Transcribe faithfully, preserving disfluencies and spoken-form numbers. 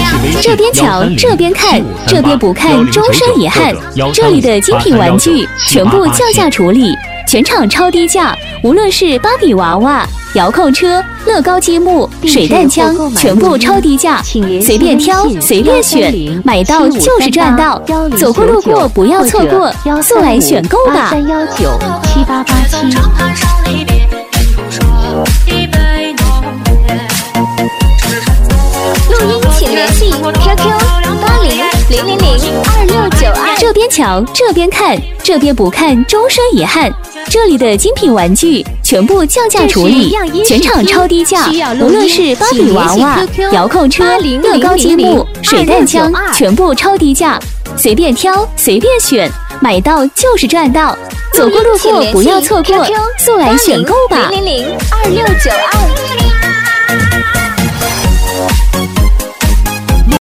这边瞧，这边看，这边不看终身遗憾。这里的精品玩具全部降价处理，全场超低价，无论是芭比娃娃、遥控车、乐高积木、水弹枪，全部超低价，随便挑，随便选，买到就是赚到。走过路过不要错过，速来选购吧。 三幺九七八八七。 录音请联系 Q Q 八零零零零二六九二。 这边瞧，这边看，这边不看终身遗憾。这里的精品玩具全部降价处理，全场超低价，无论是芭比娃娃、遥控车、乐高积木、水弹枪，全部超低价，随便挑，随便选，买到就是赚到。走过路过不要错过，速来选购吧。 零零零二六九二。